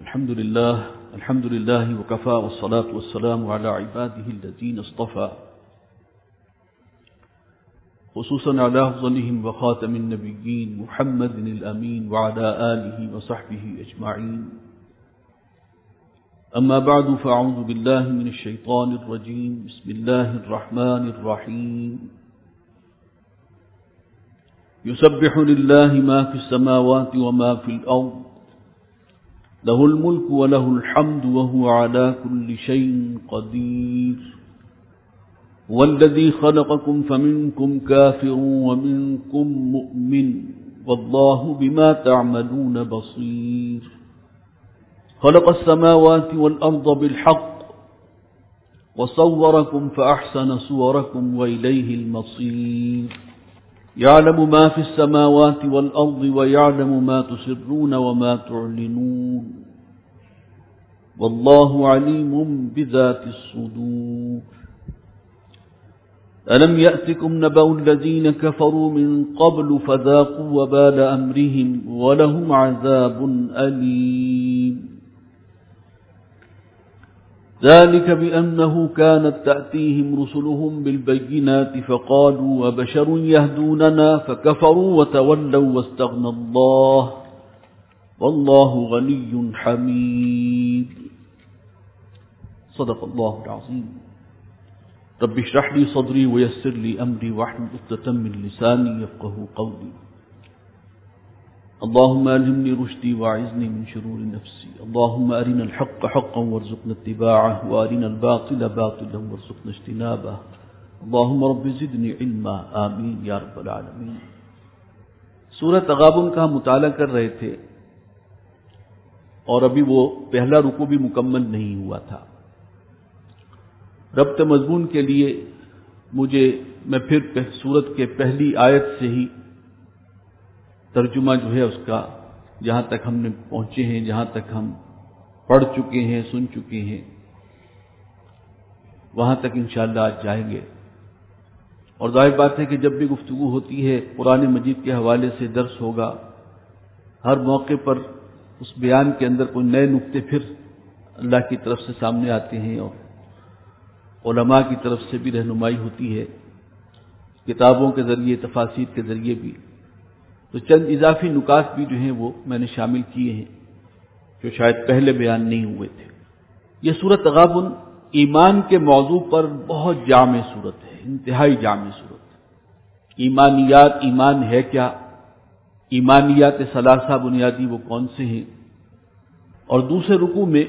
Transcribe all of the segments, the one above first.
الحمد لله وكفى والصلاة والسلام على عباده الذين اصطفى خصوصا على أفضلهم وخاتم النبيين محمد الأمين وعلى آله وصحبه أجمعين. أما بعد فأعوذ بالله من الشيطان الرجيم. بسم الله الرحمن الرحيم. يسبح لله ما في السماوات وما في الأرض له الملك وله الحمد وهو على كل شيء قدير. هو الذي خلقكم فمنكم كافر ومنكم مؤمن والله بما تعملون بصير. خلق السماوات والأرض بالحق وصوركم فأحسن صوركم وإليه المصير. يعلم ما في السماوات والأرض ويعلم ما تسرون وما تعلنون والله عليم بذات الصدور. ألم يأتكم نبأ الذين كفروا من قبل فذاقوا وبال أمرهم ولهم عذاب أليم. ذلك بأنه كانت تأتيهم رسلهم بالبينات فقالوا وبشر يهدوننا فكفروا وتولوا واستغنى الله والله غني حميد. صدق الله العظيم. رب اشرح لي صدري ويسر لي أمري واحلل عقدة من لساني يفقهوا قولي. اللهم ألهمني رشدي وأعذني من شرور نفسي. اللهم أرنا الحق حقا وارزقنا اتباعه وأرنا الباطل باطلا وارزقنا اجتنابه. اللهم رب زدني علما. آمین یا رب العالمین. سورہ تغابن کا مطالعہ کر رہے تھے اور ابھی وہ پہلا رکوع بھی مکمل نہیں ہوا تھا. ربط مضمون کے لیے میں پھر سورت کے پہلی آیت سے ہی ترجمہ جو ہے اس کا جہاں تک ہم نے پہنچے ہیں، جہاں تک ہم پڑھ چکے ہیں، سن چکے ہیں، وہاں تک انشاءاللہ آج جائیں گے. اور ظاہر بات ہے کہ جب بھی گفتگو ہوتی ہے قرآن مجید کے حوالے سے درس ہوگا، ہر موقع پر اس بیان کے اندر کوئی نئے نقطے پھر اللہ کی طرف سے سامنے آتے ہیں اور علماء کی طرف سے بھی رہنمائی ہوتی ہے، کتابوں کے ذریعے، تفاسیر کے ذریعے بھی. تو چند اضافی نکات بھی جو ہیں وہ میں نے شامل کیے ہیں جو شاید پہلے بیان نہیں ہوئے تھے. یہ سورۃ تغابن ایمان کے موضوع پر بہت جامع سورت ہے، انتہائی جامع سورت. ایمانیات، ایمان ہے کیا، ایمانیات ثلاثہ بنیادی وہ کون سے ہیں، اور دوسرے رکوع میں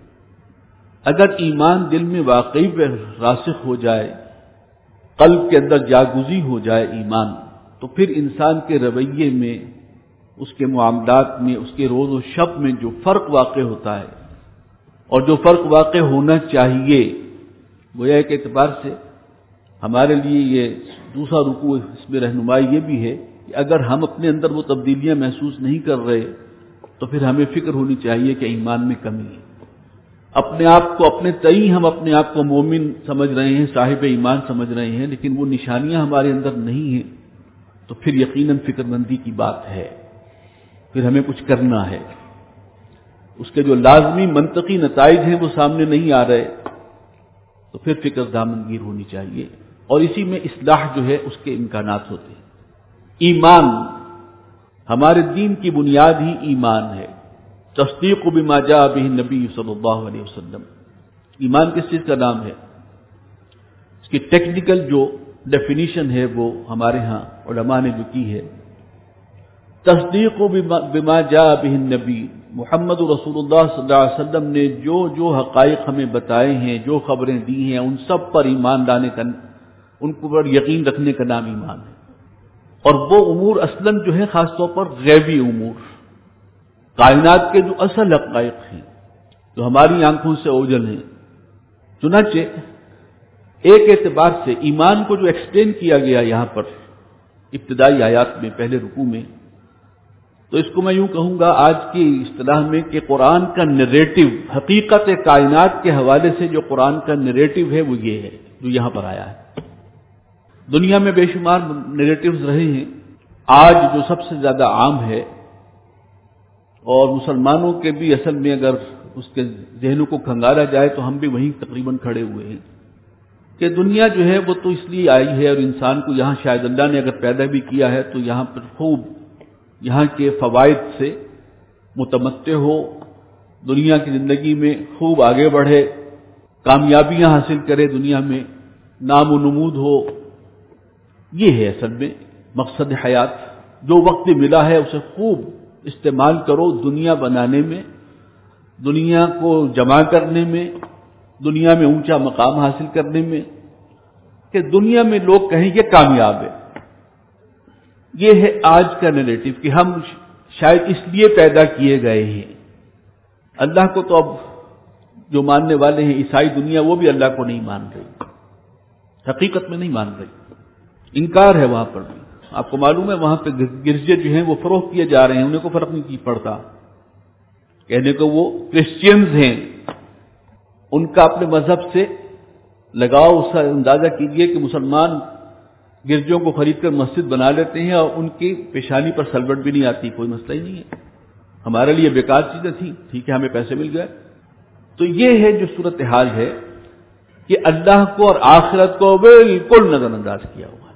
اگر ایمان دل میں واقعی راسخ ہو جائے، قلب کے اندر جاگزی ہو جائے ایمان، تو پھر انسان کے رویے میں، اس کے معاملات میں، اس کے روز و شب میں جو فرق واقع ہوتا ہے اور جو فرق واقع ہونا چاہیے، وہ ایک اعتبار سے ہمارے لیے یہ دوسرا رکوع اس میں رہنمائی یہ بھی ہے کہ اگر ہم اپنے اندر وہ تبدیلیاں محسوس نہیں کر رہے تو پھر ہمیں فکر ہونی چاہیے کہ ایمان میں کمی ہے. اپنے آپ کو اپنے تئیں ہم اپنے آپ کو مومن سمجھ رہے ہیں، صاحب ایمان سمجھ رہے ہیں، لیکن وہ نشانیاں ہمارے اندر نہیں ہیں، تو پھر یقیناً فکر مندی کی بات ہے. پھر ہمیں کچھ کرنا ہے. اس کے جو لازمی منطقی نتائج ہیں وہ سامنے نہیں آ رہے تو پھر فکر دامنگیر ہونی چاہیے، اور اسی میں اصلاح جو ہے اس کے امکانات ہوتے ہیں. ایمان، ہمارے دین کی بنیاد ہی ایمان ہے. تصدیق بما جاء به النبی صلی اللہ علیہ وسلم. ایمان کس چیز کا نام ہے؟ اس کی ٹیکنیکل جو ڈیفینیشن ہے وہ ہمارے ہاں علماء نے جو کی ہے، تصدیق بما جاء به النبی، محمد رسول اللہ صلی اللہ علیہ وسلم نے جو حقائق ہمیں بتائے ہیں، جو خبریں دی ہیں، ان سب پر ایمان لانے کا، ان پر یقین رکھنے کا نام ایمان ہے. اور وہ امور اصلاً جو ہے خاص طور پر غیبی امور، کائنات کے جو اصل حقائق ہیں، جو ہماری آنکھوں سے اوجھل ہیں. چنانچہ ایک اعتبار سے ایمان کو جو ایکسپلین کیا گیا یہاں پر ابتدائی آیات میں، پہلے رکوع میں، تو اس کو میں یوں کہوں گا آج کی اصطلاح میں کہ قرآن کا نریٹو، حقیقت کائنات کے حوالے سے جو قرآن کا نریٹو ہے وہ یہ ہے جو یہاں پر آیا ہے. دنیا میں بے شمار نریٹوز رہے ہیں. آج جو سب سے زیادہ عام ہے اور مسلمانوں کے بھی اصل میں اگر اس کے ذہنوں کو کھنگالا جائے تو ہم بھی وہیں تقریباً کھڑے ہوئے ہیں کہ دنیا جو ہے وہ تو اس لیے آئی ہے، اور انسان کو یہاں شاید اللہ نے اگر پیدا بھی کیا ہے تو یہاں پر خوب یہاں کے فوائد سے متمتع ہو، دنیا کی زندگی میں خوب آگے بڑھے، کامیابیاں حاصل کرے، دنیا میں نام و نمود ہو۔ یہ ہے اصل میں مقصد حیات۔ جو وقت ملا ہے اسے خوب استعمال کرو دنیا بنانے میں، دنیا کو جمع کرنے میں، دنیا میں اونچا مقام حاصل کرنے میں، کہ دنیا میں لوگ کہیں یہ کامیاب ہے۔ یہ ہے آج کا نیریٹو کہ ہم شاید اس لیے پیدا کیے گئے ہیں۔ اللہ کو تو اب جو ماننے والے ہیں عیسائی دنیا، وہ بھی اللہ کو نہیں مان رہی، حقیقت میں نہیں مان رہی، انکار ہے وہاں پر بھی۔ آپ کو معلوم ہے وہاں پہ گرجے جو ہیں وہ فروخت کیے جا رہے ہیں، انہیں کو فرق نہیں پڑتا، کہنے کو وہ کرسچینز ہیں، ان کا اپنے مذہب سے لگاؤ، اس کا اندازہ کیجئے کہ مسلمان گرجوں کو خرید کر مسجد بنا لیتے ہیں اور ان کی پیشانی پر سلوٹ بھی نہیں آتی، کوئی مسئلہ ہی نہیں ہے، ہمارے لیے بیکار چیزیں تھیں، ٹھیک ہے ہمیں پیسے مل گئے۔ تو یہ ہے جو صورتحال ہے کہ اللہ کو اور آخرت کو بالکل نظر انداز کیا ہوا ہے۔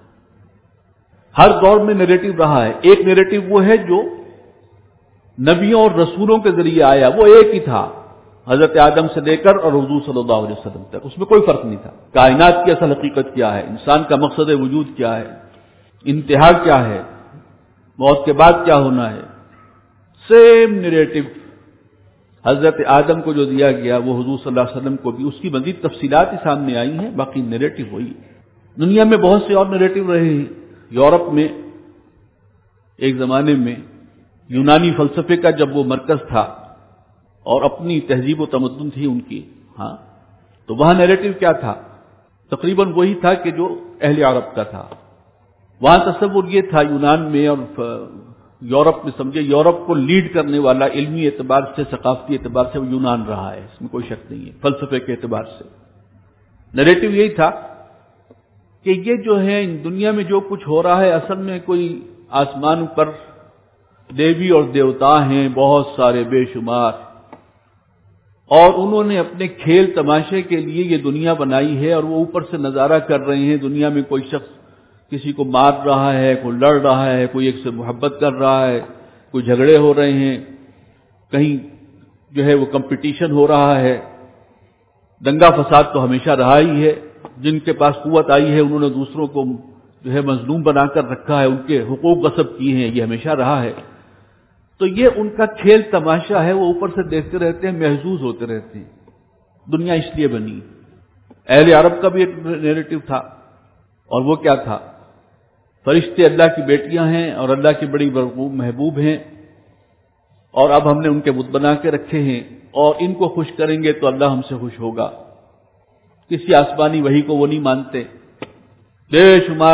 ہر دور میں نیریٹو رہا ہے، ایک نیریٹو وہ ہے جو نبیوں اور رسولوں کے ذریعے آیا، وہ ایک ہی تھا، حضرت آدم سے لے کر اور حضور صلی اللہ علیہ وسلم تک، اس میں کوئی فرق نہیں تھا۔ کائنات کی اصل حقیقت کیا ہے، انسان کا مقصد وجود کیا ہے، انتہا کیا ہے، موت کے بعد کیا ہونا ہے، سیم نیریٹو حضرت آدم کو جو دیا گیا وہ حضور صلی اللہ علیہ وسلم کو بھی، اس کی مزید تفصیلات ہی سامنے آئی ہیں، باقی نیریٹو وہی ہے۔ دنیا میں بہت سے اور نیریٹو رہے ہیں۔ یورپ میں ایک زمانے میں یونانی فلسفے کا جب وہ مرکز تھا اور اپنی تہذیب و تمدن تھی ان کی، ہاں، تو وہاں نیریٹو کیا تھا؟ تقریباً وہی تھا کہ جو اہل عرب کا تھا۔ وہاں تصور یہ تھا یونان میں اور یورپ میں، سمجھے یورپ کو لیڈ کرنے والا علمی اعتبار سے، ثقافتی اعتبار سے وہ یونان رہا ہے، اس میں کوئی شک نہیں ہے، فلسفے کے اعتبار سے نیریٹو یہی تھا کہ یہ جو ہے دنیا میں جو کچھ ہو رہا ہے اصل میں کوئی آسمان پر دیوی اور دیوتا ہیں بہت سارے بے شمار، اور انہوں نے اپنے کھیل تماشے کے لیے یہ دنیا بنائی ہے، اور وہ اوپر سے نظارہ کر رہے ہیں۔ دنیا میں کوئی شخص کسی کو مار رہا ہے، کوئی لڑ رہا ہے، کوئی ایک سے محبت کر رہا ہے، کوئی جھگڑے ہو رہے ہیں، کہیں جو ہے وہ کمپٹیشن ہو رہا ہے، دنگا فساد تو ہمیشہ رہا ہی ہے۔ جن کے پاس قوت آئی ہے انہوں نے دوسروں کو جو ہے مظلوم بنا کر رکھا ہے، ان کے حقوق غصب کیے ہیں، یہ ہمیشہ رہا ہے۔ تو یہ ان کا کھیل تماشا ہے، وہ اوپر سے دیکھتے رہتے ہیں، محظوظ ہوتے رہتے ہیں۔ دنیا اس لیے بنی۔ اہل عرب کا بھی ایک نیریٹو تھا، اور وہ کیا تھا؟ فرشتے اللہ کی بیٹیاں ہیں اور اللہ کی بڑی محبوب ہیں، اور اب ہم نے ان کے بت بنا کے رکھے ہیں، اور ان کو خوش کریں گے تو اللہ ہم سے خوش ہوگا۔ کسی آسمانی وحی کو وہ نہیں مانتے۔ بے شمار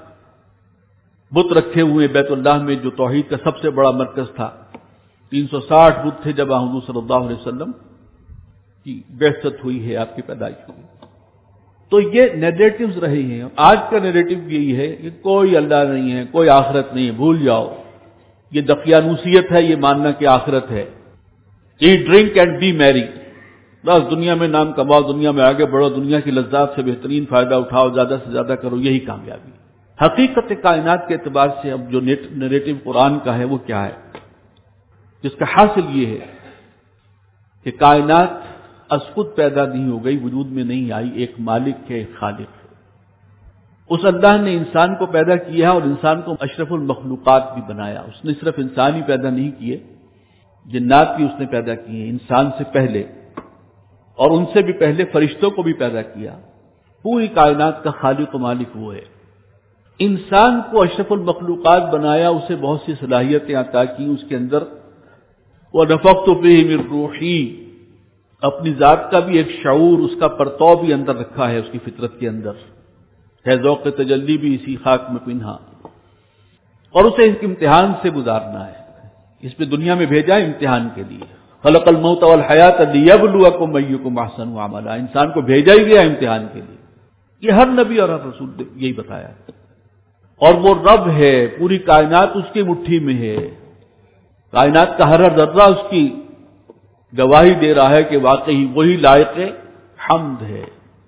بت رکھے ہوئے بیت اللہ میں، جو توحید کا سب سے بڑا مرکز تھا۔ 360 بت تھے جب حضور صلی اللہ علیہ وسلم کی بعثت ہوئی ہے، آپ کی پیدائش ہوئی۔ تو یہ نیریٹوز رہے ہیں۔ آج کا نیریٹو یہی ہے کہ کوئی اللہ نہیں ہے، کوئی آخرت نہیں ہے، بھول جاؤ۔ یہ دقیانوسیت ہے، یہ ماننا کہ آخرت ہے۔ ایٹ ڈرنک اینڈ بی میری، بس دنیا میں نام کماؤ، دنیا میں آگے بڑھو، دنیا کی لذات سے بہترین فائدہ اٹھاؤ، زیادہ سے زیادہ کرو، یہی کامیابی۔ حقیقت کائنات کے اعتبار سے اب جو نیریٹو قرآن کا ہے وہ کیا ہے؟ جس کا حاصل یہ ہے کہ کائنات از خود پیدا نہیں ہو گئی، وجود میں نہیں آئی، ایک مالک ہے، ایک خالق ہے۔ اس اللہ نے انسان کو پیدا کیا اور انسان کو اشرف المخلوقات بھی بنایا۔ اس نے صرف انسان ہی پیدا نہیں کیے، جنات بھی اس نے پیدا کیے انسان سے پہلے، اور ان سے بھی پہلے فرشتوں کو بھی پیدا کیا۔ پوری کائنات کا خالق و مالک وہ ہے۔ انسان کو اشرف المخلوقات بنایا، اسے بہت سی صلاحیتیں عطا کی، اس کے اندر وَنَفَخْتُ فِيهِ مِن رُوحِي، اپنی ذات کا بھی ایک شعور، اس کا پرتو بھی اندر رکھا ہے، اس کی فطرت کے اندر ہے، ذوق تجلی بھی اسی خاک میں پنہا، اور اسے اس امتحان سے گزارنا ہے۔ اس پہ دنیا میں بھیجا امتحان کے لیے۔ خلق الموت والحیات لیبلوکم ایکم احسن عملا، انسان کو بھیجا ہی گیا امتحان کے لیے۔ یہ ہر نبی اور ہر رسول نے یہی بتایا، اور وہ رب ہے، پوری کائنات اس کی مٹھی میں ہے، کائنات کا ہر ذرہ اس کی گواہی دے رہا ہے کہ واقعی وہی لائق حمد ہے،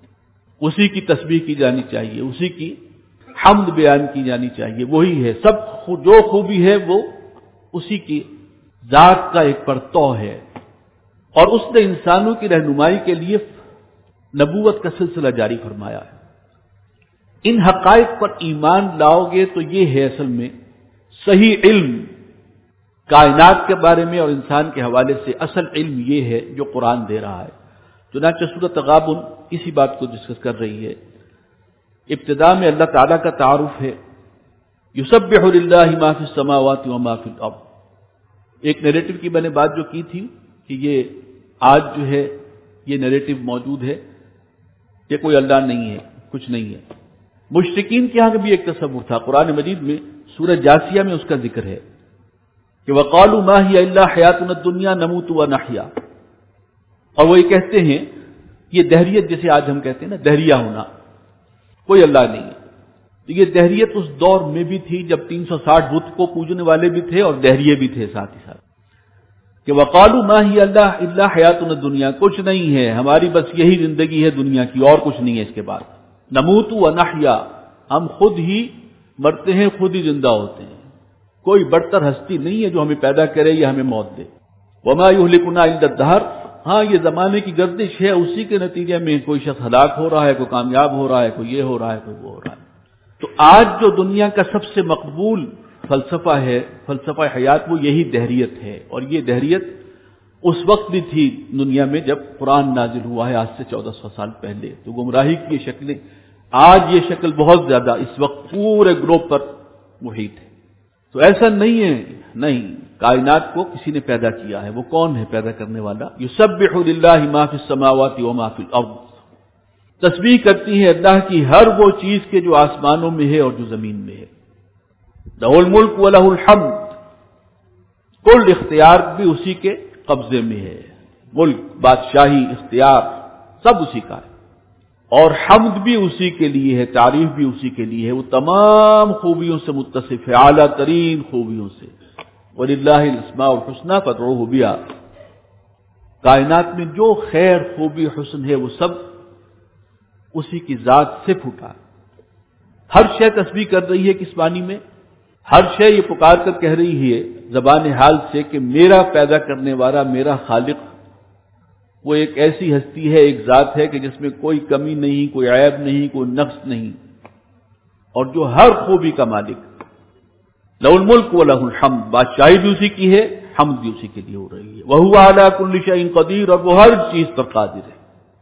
اسی کی تسبیح کی جانی چاہیے، اسی کی حمد بیان کی جانی چاہیے، وہی ہے، سب جو خوبی ہے وہ اسی کی ذات کا ایک پرتو ہے، اور اس نے انسانوں کی رہنمائی کے لیے نبوت کا سلسلہ جاری فرمایا ہے۔ ان حقائق پر ایمان لاؤ گے تو یہ ہے اصل میں صحیح علم کائنات کے بارے میں اور انسان کے حوالے سے اصل علم یہ ہے جو قرآن دے رہا ہے۔ چنانچہ سورۃ تغابن اسی بات کو ڈسکس کر رہی ہے۔ ابتدا میں اللہ تعالیٰ کا تعارف ہے، یسبح للہ ما فی السماوات وما فی الارض۔ ایک نیریٹو کی میں نے بات جو کی تھی کہ یہ آج جو ہے یہ نیریٹو موجود ہے کہ کوئی اللہ نہیں ہے، کچھ نہیں ہے۔ مشرکین کے یہاں بھی ایک تصور تھا، قرآن مجید میں سورہ جاسیہ میں اس کا ذکر ہے کہ وقالوا ما هي الا حیاتنا الدنیا نموت ونحیا، اور وہ یہ کہتے ہیں، یہ دہریت جسے آج ہم کہتے ہیں نا دہریہ ہونا، کوئی اللہ نہیں ہے۔ تو یہ دہریت اس دور میں بھی تھی جب 360 بت کو پوجنے والے بھی تھے اور دہریے بھی تھے ساتھ ہی ساتھ، کہ وقالوا ما هي الا حیاتنا الدنیا، کچھ نہیں ہے ہماری بس یہی زندگی ہے دنیا کی، اور کچھ نہیں ہے اس کے بعد۔ نموت ونحیا، ہم خود ہی مرتے ہیں، خود ہی زندہ ہوتے ہیں، کوئی برتر ہستی نہیں ہے جو ہمیں پیدا کرے یا ہمیں موت دے۔ وما یہلکنا الا الدہر، ہاں یہ زمانے کی گردش ہے، اسی کے نتیجے میں کوئی شخص ہلاک ہو رہا ہے، کوئی کامیاب ہو رہا ہے، کوئی یہ ہو رہا ہے، کوئی وہ ہو رہا ہے۔ تو آج جو دنیا کا سب سے مقبول فلسفہ ہے، فلسفہ حیات، وہ یہی دہریت ہے، اور یہ دہریت اس وقت بھی تھی دنیا میں جب قرآن نازل ہوا ہے آج سے 1400 سال پہلے۔ تو گمراہی کی یہ شکلیں، آج یہ شکل بہت زیادہ اس وقت پورے گلوب پر محیط ہے۔ تو ایسا نہیں ہے، نہیں، کائنات کو کسی نے پیدا کیا ہے۔ وہ کون ہے پیدا کرنے والا؟ یسبح للہ ما فی السماوات وما فی الارض، تسبیح کرتی ہے اللہ کی ہر وہ چیز کے جو آسمانوں میں ہے اور جو زمین میں ہے۔ لہ الملک ولہ الحمد، کل اختیار بھی اسی کے قبضے میں ہے، ملک، بادشاہی، اختیار سب اسی کا ہے، اور حمد بھی اسی کے لیے ہے، تعریف بھی اسی کے لیے ہے، وہ تمام خوبیوں سے متصف ہے، اعلیٰ ترین خوبیوں سے۔ وَلِلَّهِ الْأَسْمَاءُ الْحُسْنَىٰ فَادْعُوهُ بِهَا، کائنات میں جو خیر، خوبی، حسن ہے وہ سب اسی کی ذات سے پھوٹا۔ ہر شے تسبیح کر رہی ہے کس معنی میں؟ ہر شے یہ پکار کر کہہ رہی ہے زبان حال سے کہ میرا پیدا کرنے والا، میرا خالق، وہ ایک ایسی ہستی ہے، ایک ذات ہے کہ جس میں کوئی کمی نہیں، کوئی عیب نہیں، کوئی نقص نہیں، اور جو ہر خوبی کا مالک۔ لہ الملک ولہ الحمد، بادشاہی بھی اسی کی ہے، حمد بھی اسی کے لیے ہو رہی ہے۔ وہو علی کل شیء قدیر، اور وہ ہر چیز پر قادر ہے۔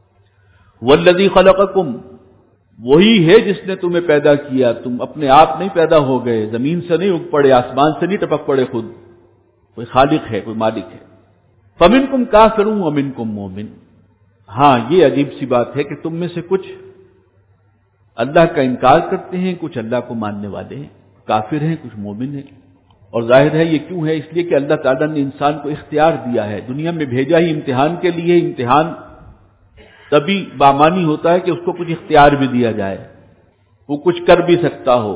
والذی خلقکم، وہی ہے جس نے تمہیں پیدا کیا، تم اپنے آپ نہیں پیدا ہو گئے، زمین سے نہیں اگ پڑے، آسمان سے نہیں ٹپک پڑے، خود کوئی خالق ہے، کوئی مالک ہے۔ فمنکم کافر ومنکم مومن، ہاں یہ عجیب سی بات ہے کہ تم میں سے کچھ اللہ کا انکار کرتے ہیں، کچھ اللہ کو ماننے والے ہیں، کافر ہیں، کچھ مومن ہیں۔ اور ظاہر ہے یہ کیوں ہے؟ اس لیے کہ اللہ تعالیٰ نے انسان کو اختیار دیا ہے، دنیا میں بھیجا ہی امتحان کے لیے۔ امتحان تبھی بامانی ہوتا ہے کہ اس کو کچھ اختیار بھی دیا جائے، وہ کچھ کر بھی سکتا ہو،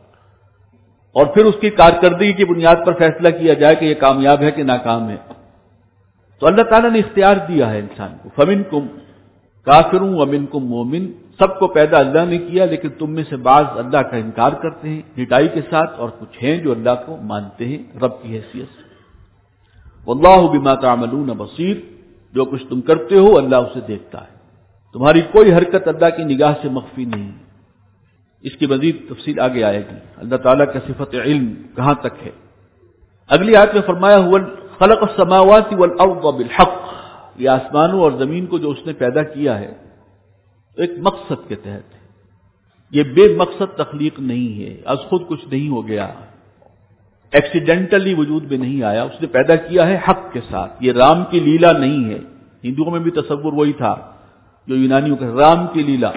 اور پھر اس کی کارکردگی کی بنیاد پر فیصلہ کیا جائے کہ یہ کامیاب ہے کہ ناکام ہے۔ تو اللہ تعالیٰ نے اختیار دیا ہے انسان کو۔ فمنکم کافر ومنکم مومن، سب کو پیدا اللہ نے کیا، لیکن تم میں سے بعض اللہ کا انکار کرتے ہیں ڈٹائی کے ساتھ، اور کچھ ہیں جو اللہ کو مانتے ہیں رب کی حیثیت سے۔ واللہ بما تعملون بصیر، جو کچھ تم کرتے ہو اللہ اسے دیکھتا ہے، تمہاری کوئی حرکت اللہ کی نگاہ سے مخفی نہیں۔ اس کی مزید تفصیل آگے آئے گی، اللہ تعالیٰ کا صفت علم کہاں تک ہے۔ اگلی آیت میں فرمایا ہوا خلق السماوات والارض بالحق، یہ آسمانوں اور زمین کو جو اس نے پیدا کیا ہے ایک مقصد کے تحت ہے، یہ بے مقصد تخلیق نہیں ہے، از خود کچھ نہیں ہو گیا، ایکسیڈنٹلی وجود میں نہیں آیا، اس نے پیدا کیا ہے حق کے ساتھ، یہ رام کی لیلا نہیں ہے۔ ہندوؤں میں بھی تصور وہی تھا جو یونانیوں کا، رام کی لیلا۔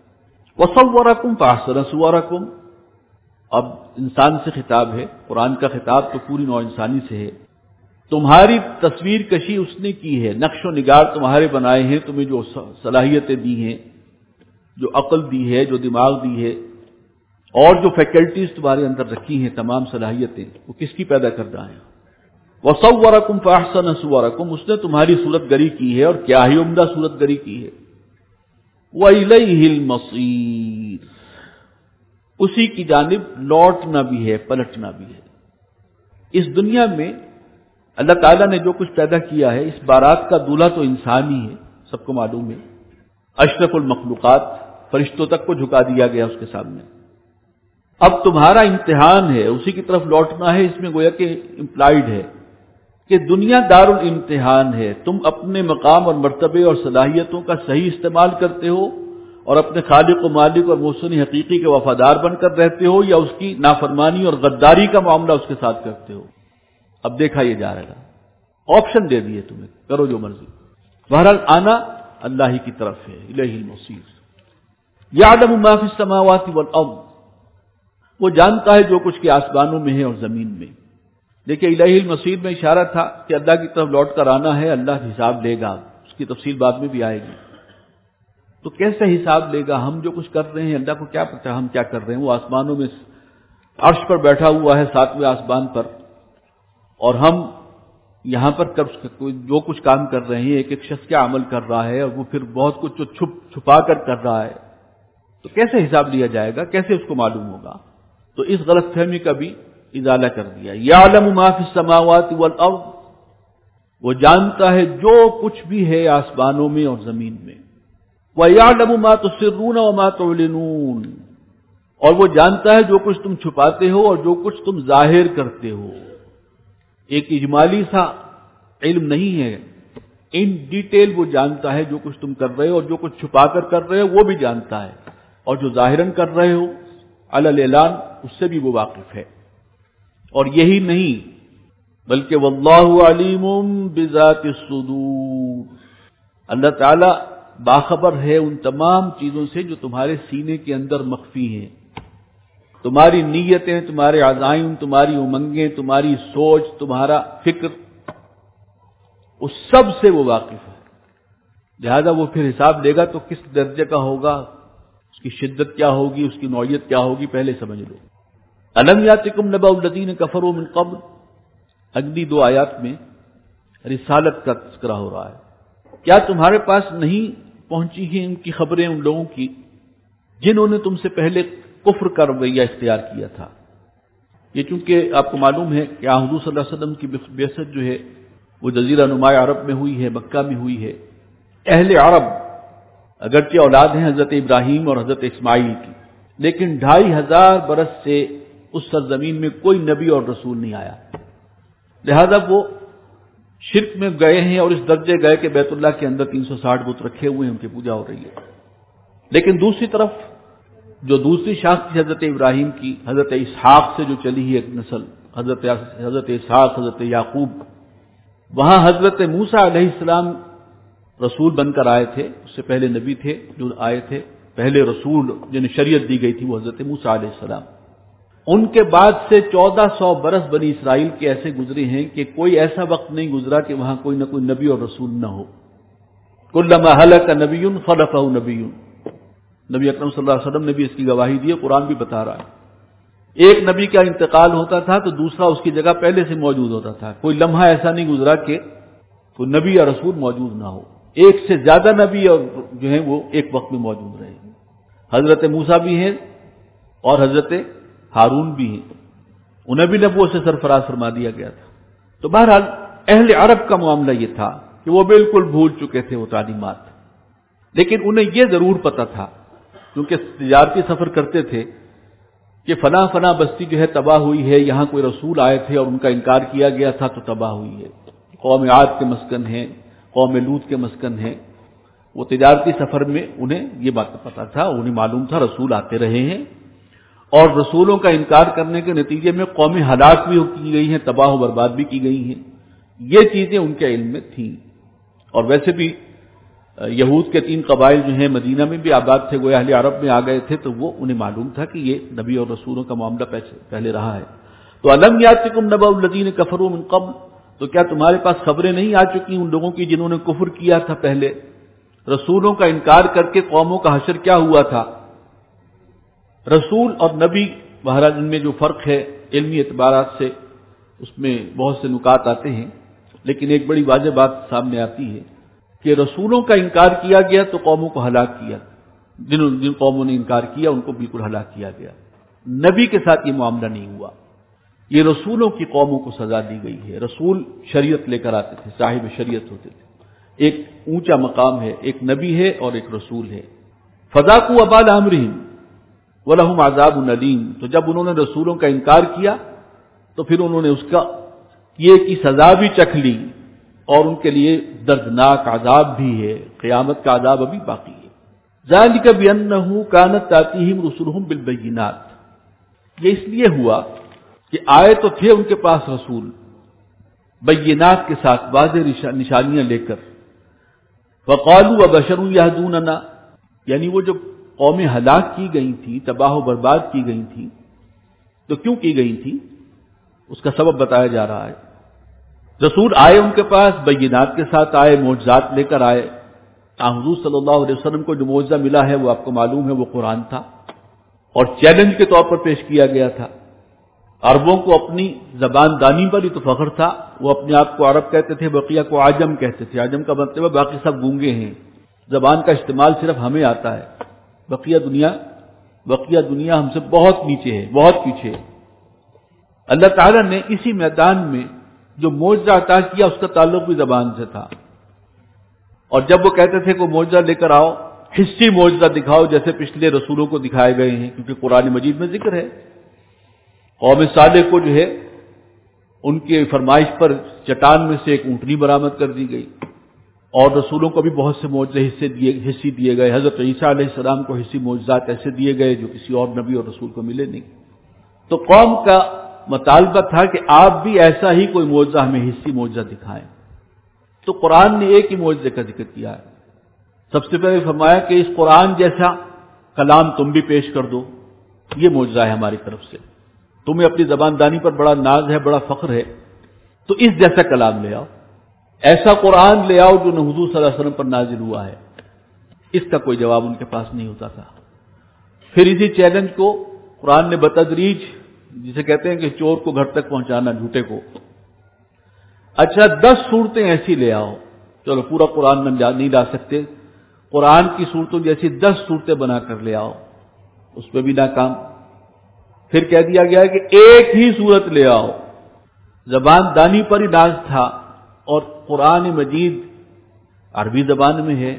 وصورکم فاحسن صورکم، اب انسان سے خطاب ہے، قرآن کا خطاب تو پوری نوع انسانی سے ہے۔ تمہاری تصویر کشی اس نے کی ہے، نقش و نگار تمہارے بنائے ہیں، تمہیں جو صلاحیتیں دی ہیں، جو عقل دی ہے، جو دماغ دی ہے، اور جو فیکلٹیز تمہارے اندر رکھی ہیں، تمام صلاحیتیں، وہ کس کی پیدا کر رہا ہے؟ وَصَوَّرَكُمْ فَأَحْسَنَ صُوَرَكُمْ، اس نے تمہاری صورت گری کی ہے اور کیا ہی عمدہ صورت گری کی ہے. وَإِلَيْهِ الْمَصِيرُ، اسی کی جانب لوٹنا بھی ہے، پلٹنا بھی ہے. اس دنیا میں اللہ تعالیٰ نے جو کچھ پیدا کیا ہے، اس بارات کا دولہا تو انسان ہی ہے، سب کو معلوم ہے. اشرف المخلوقات، فرشتوں تک کو جھکا دیا گیا اس کے سامنے. اب تمہارا امتحان ہے، اسی کی طرف لوٹنا ہے. اس میں گویا کہ امپلائیڈ ہے کہ دنیا دار الامتحان ہے. تم اپنے مقام اور مرتبے اور صلاحیتوں کا صحیح استعمال کرتے ہو اور اپنے خالق و مالک اور محسن حقیقی کے وفادار بن کر رہتے ہو، یا اس کی نافرمانی اور غداری کا معاملہ اس کے ساتھ کرتے ہو. اب دیکھا یہ جا رہا ہے، آپشن دے دیے تمہیں، کرو جو مرضی. بہرحال آنا اللہ ہی کی طرف ہے. الیہ المصیر. یعلم ما فی السماوات والارض، وہ جانتا ہے جو کچھ کے آسمانوں میں ہے اور زمین میں. دیکھیے الیہ المصیر میں اشارہ تھا کہ اللہ کی طرف لوٹ کر آنا ہے. اللہ حساب لے گا، اس کی تفصیل بعد میں بھی آئے گی. تو کیسے حساب لے گا؟ ہم جو کچھ کر رہے ہیں اللہ کو کیا پتا ہم کیا کر رہے ہیں. وہ آسمانوں میں عرش پر بیٹھا ہوا ہے 7ویں آسمان پر، اور ہم یہاں پر جو کچھ کام کر رہے ہیں، ایک ایک شخص کیا عمل کر رہا ہے، اور وہ پھر بہت کچھ چھپا کر رہا ہے. تو کیسے حساب لیا جائے گا؟ کیسے اس کو معلوم ہوگا؟ تو اس غلط فہمی کا بھی ازالہ کر دیا. یعلم ما فی السماوات والارض، وہ جانتا ہے جو کچھ بھی ہے آسمانوں میں اور زمین میں. وَيَعْلَمُ مَا تُسِرُّونَ وَمَا تُعْلِنُونَ، اور وہ جانتا ہے جو کچھ تم چھپاتے ہو اور جو کچھ تم ظاہر کرتے ہو. ایک اجمالی سا علم نہیں ہے، ان ڈیٹیل وہ جانتا ہے جو کچھ تم کر رہے ہو، اور جو کچھ چھپا کر رہے ہو وہ بھی جانتا ہے، اور جو ظاہراً کر رہے ہو علی الاعلان اس سے بھی وہ واقف ہے. اور یہی نہیں بلکہ واللہ علیم بذات الصدور، اللہ تعالی باخبر ہے ان تمام چیزوں سے جو تمہارے سینے کے اندر مخفی ہیں. تمہاری نیتیں، تمہارے عزائم، تمہاری امنگیں، تمہاری سوچ، تمہارا فکر، اس سب سے وہ واقف ہے. لہذا وہ پھر حساب لے گا تو کس درجے کا ہوگا، اس کی شدت کیا ہوگی، اس کی نوعیت کیا ہوگی، پہلے سمجھ لو. الم یاتکم نبأ الذین کفروا من قبل، اگلی 2 آیات میں رسالت کا تذکرہ ہو رہا ہے. کیا تمہارے پاس نہیں پہنچی ہیں ان کی خبریں ان لوگوں کی جنہوں نے تم سے پہلے کفر کا رویہ اختیار کیا تھا. یہ چونکہ آپ کو معلوم ہے کہ حضور صلی اللہ علیہ وسلم کی بعثت جو ہے وہ جزیرہ نما عرب میں ہوئی ہے، مکہ میں ہوئی ہے. اہل عرب اگرچہ اولاد ہیں حضرت ابراہیم اور حضرت اسماعیل کی، لیکن 2500 برس سے اس سرزمین میں کوئی نبی اور رسول نہیں آیا. لہذا وہ شرک میں گئے ہیں، اور اس درجے گئے کہ بیت اللہ کے اندر 360 بت رکھے ہوئے ہیں، ان کی پوجا ہو رہی ہے. لیکن دوسری طرف جو دوسری شاخ تھی حضرت ابراہیم کی، حضرت اسحاق سے جو چلی ہے ایک نسل، حضرت اسحاق، حضرت یعقوب، وہاں حضرت موسیٰ علیہ السلام رسول بن کر آئے تھے. اس سے پہلے نبی تھے جو آئے تھے، پہلے رسول جنہیں شریعت دی گئی تھی وہ حضرت موسیٰ علیہ السلام. ان کے بعد سے 1400 برس بنی اسرائیل کے ایسے گزرے ہیں کہ کوئی ایسا وقت نہیں گزرا کہ وہاں کوئی نہ کوئی نبی اور رسول نہ ہو. کلما ہلک نبی خلفہ نبی، نبی اکرم صلی اللہ علیہ وسلم نے بھی اس کی گواہی دی ہے، قرآن بھی بتا رہا ہے. ایک نبی کا انتقال ہوتا تھا تو دوسرا اس کی جگہ پہلے سے موجود ہوتا تھا. کوئی لمحہ ایسا نہیں گزرا کہ کوئی نبی یا رسول موجود نہ ہو. ایک سے زیادہ نبی اور جو ہیں وہ ایک وقت میں موجود رہے. حضرت موسیٰ بھی ہیں اور حضرت ہارون بھی ہیں، انہیں بھی نبوت سے سرفراز فرما دیا گیا تھا. تو بہرحال اہل عرب کا معاملہ یہ تھا کہ وہ بالکل بھول چکے تھے وہ تعلیمات، لیکن انہیں یہ ضرور پتا تھا کیونکہ تجارتی سفر کرتے تھے کہ فلاں بستی جو ہے تباہ ہوئی ہے، یہاں کوئی رسول آئے تھے اور ان کا انکار کیا گیا تھا تو تباہ ہوئی ہے. قوم عاد کے مسکن ہیں، قوم لوط کے مسکن ہیں. وہ تجارتی سفر میں انہیں یہ بات پتا تھا، انہیں معلوم تھا رسول آتے رہے ہیں، اور رسولوں کا انکار کرنے کے نتیجے میں قومی ہلاک بھی کی گئی ہیں، تباہ و برباد بھی کی گئی ہیں. یہ چیزیں ان کے علم میں تھیں. اور ویسے بھی یہود کے 3 قبائل جو ہیں مدینہ میں بھی آباد تھے، وہ اہل عرب میں آ گئے تھے، تو وہ انہیں معلوم تھا کہ یہ نبی اور رسولوں کا معاملہ پہلے رہا ہے. تو الم یاتکم نبأ الذین کفروا من قبل، تو کیا تمہارے پاس خبریں نہیں آ چکی ان لوگوں کی جنہوں نے کفر کیا تھا پہلے؟ رسولوں کا انکار کر کے قوموں کا حشر کیا ہوا تھا؟ رسول اور نبی بہرحال ان میں جو فرق ہے علمی اعتبارات سے اس میں بہت سے نکات آتے ہیں، لیکن ایک بڑی واضح بات سامنے آتی ہے کہ رسولوں کا انکار کیا گیا تو قوموں کو ہلاک کیا، جن قوموں نے انکار کیا ان کو بالکل ہلاک کیا گیا۔ نبی کے ساتھ یہ معاملہ نہیں ہوا، یہ رسولوں کی قوموں کو سزا دی گئی ہے۔ رسول شریعت لے کر آتے تھے، صاحب شریعت ہوتے تھے، ایک اونچا مقام ہے، ایک نبی ہے اور ایک رسول ہے۔ فذاقوا وبال امرہم ولہم عذاب علیم، تو جب انہوں نے رسولوں کا انکار کیا تو پھر انہوں نے اس کا یہ کی سزا بھی چکھ لی، اور ان کے لیے دردناک عذاب بھی ہے، قیامت کا عذاب ابھی باقی ہے۔ ذالک بانہ کانت تاتیہم رسلہم بالبینات، یہ اس لیے ہوا کہ آئے تو تھے ان کے پاس رسول بینات کے ساتھ، واضح نشانیاں لے کر۔ وقالوا وبشر یہدوننا، یعنی وہ جو قومیں ہلاک کی گئی تھیں، تباہ و برباد کی گئی تھیں، تو کیوں کی گئی تھیں اس کا سبب بتایا جا رہا ہے۔ رسول آئے ان کے پاس، بینات کے ساتھ آئے، معجزات لے کر آئے۔ حضور صلی اللہ علیہ وسلم کو جو معجزہ ملا ہے وہ آپ کو معلوم ہے، وہ قرآن تھا، اور چیلنج کے طور پر پیش کیا گیا تھا۔ عربوں کو اپنی زبان دانی پر ہی تو فخر تھا، وہ اپنے آپ کو عرب کہتے تھے، بقیہ کو عجم کہتے تھے۔ عجم کا مطلب ہے باقی سب گونگے ہیں، زبان کا استعمال صرف ہمیں آتا ہے، بقیہ دنیا ہم سے بہت نیچے ہے، بہت پیچھے ہے۔ اللہ تعالیٰ نے اسی میدان میں جو معجزہ عطا کیا اس کا تعلق بھی زبان سے تھا، اور جب وہ کہتے تھے کہ معجزہ لے کر آؤ، حصی معجزہ دکھاؤ، جیسے پچھلے رسولوں کو دکھائے گئے ہیں، کیونکہ قرآن مجید میں ذکر ہے قوم صالح کو جو ہے ان کی فرمائش پر چٹان میں سے ایک اونٹنی برآمد کر دی گئی، اور رسولوں کو بھی بہت سے معجزے حصے دیے گئے۔ حضرت عیسیٰ علیہ السلام کو حصی معجزات ایسے دیے گئے جو کسی اور نبی اور رسول کو ملے نہیں۔ تو قوم کا مطالبہ تھا کہ آپ بھی ایسا ہی کوئی معجزہ ہمیں حصی معجزہ دکھائیں، تو قرآن نے ایک ہی معجزے کا ذکر کیا ہے۔ سب سے پہلے فرمایا کہ اس قرآن جیسا کلام تم بھی پیش کر دو، یہ معجزہ ہے ہماری طرف سے، تمہیں اپنی زبان دانی پر بڑا ناز ہے، بڑا فخر ہے، تو اس جیسا کلام لے آؤ، ایسا قرآن لے آؤ جو حضور صلی اللہ علیہ وسلم پر نازل ہوا ہے۔ اس کا کوئی جواب ان کے پاس نہیں ہوتا تھا۔ پھر اسی چیلنج کو قرآن نے بتدریج، جسے کہتے ہیں کہ چور کو گھر تک پہنچانا، جھوٹے کو، اچھا 10 صورتیں ایسی لے آؤ، چلو پورا قرآن میں نہیں لا سکتے، قرآن کی صورتوں جیسی 10 صورتیں بنا کر لے آؤ، اس پہ بھی ناکام۔ پھر کہہ دیا گیا کہ ایک ہی صورت لے آؤ، زبان دانی پر ہی ناز تھا، اور قرآن مجید عربی زبان میں ہے،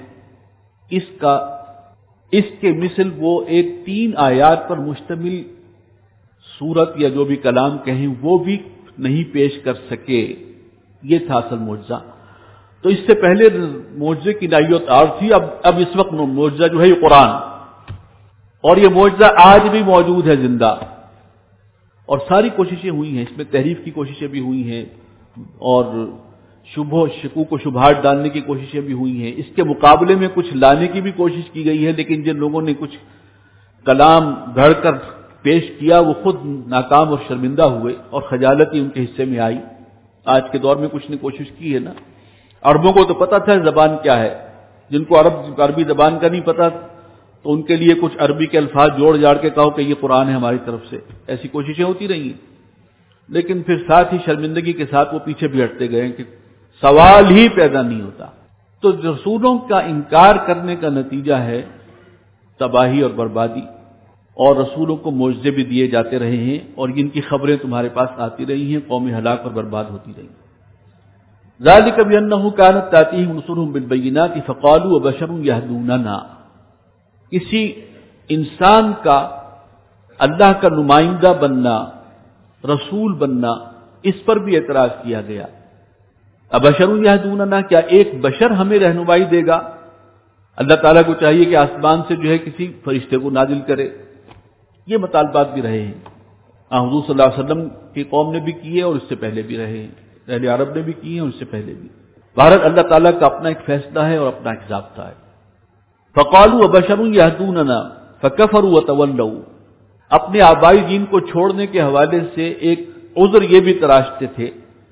اس کے مثل وہ ایک 3 آیات پر مشتمل صورت یا جو بھی کلام کہیں وہ بھی نہیں پیش کر سکے، یہ تھا اصل معجزہ۔ تو اس سے پہلے معجزے کی نوعیت اور تھی، اب اس وقت معجزہ جو ہے یہ قرآن، اور یہ معجزہ آج بھی موجود ہے زندہ، اور ساری کوششیں ہوئی ہیں، اس میں تحریف کی کوششیں بھی ہوئی ہیں، اور شکوک و شبہات ڈالنے کی کوششیں بھی ہوئی ہیں، اس کے مقابلے میں کچھ لانے کی بھی کوشش کی گئی ہے، لیکن جن لوگوں نے کچھ کلام گھڑ کر پیش کیا وہ خود ناکام اور شرمندہ ہوئے، اور خجالت ہی ان کے حصے میں آئی۔ آج کے دور میں کچھ نے کوشش کی ہے نا، عربوں کو تو پتا تھا زبان کیا ہے، جن کو عربی زبان کا نہیں پتا تو ان کے لیے کچھ عربی کے الفاظ جوڑ جاڑ کے کہو کہ یہ قرآن ہے ہماری طرف سے، ایسی کوششیں ہوتی رہی ہیں، لیکن پھر ساتھ ہی شرمندگی کے ساتھ وہ پیچھے بھی ہٹتے گئے کہ سوال ہی پیدا نہیں ہوتا۔ تو رسولوں کا انکار کرنے کا نتیجہ ہے تباہی اور بربادی، اور رسولوں کو معجزے بھی دیے جاتے رہے ہیں، اور ان کی خبریں تمہارے پاس آتی رہی ہیں، قومیں ہلاک اور برباد ہوتی رہی ہیں۔ ذالک بانہ کانت تاتیہم رسلہم بالبینات فقالوا وبشر یہدوننا، کسی انسان کا اللہ کا نمائندہ بننا، رسول بننا، اس پر بھی اعتراض کیا گیا۔ ابشر یہدوننا، کیا ایک بشر ہمیں رہنمائی دے گا؟ اللہ تعالیٰ کو چاہیے کہ آسمان سے جو ہے کسی فرشتے کو نازل کرے، یہ مطالبات بھی رہے ہیں، حضور صلی اللہ علیہ وسلم کی قوم نے بھی کیے اور اس سے پہلے بھی رہے ہیں، اہل عرب نے بھی کیے اور اس سے پہلے بھی۔ بہرحال اللہ تعالیٰ کا اپنا ایک فیصلہ ہے اور اپنا ایک ضابطہ ہے۔ فقالوا وبشر یہدوننا فکفروا وتولوا، اپنے آبائی دین کو چھوڑنے کے حوالے سے ایک عذر یہ بھی تراشتے تھے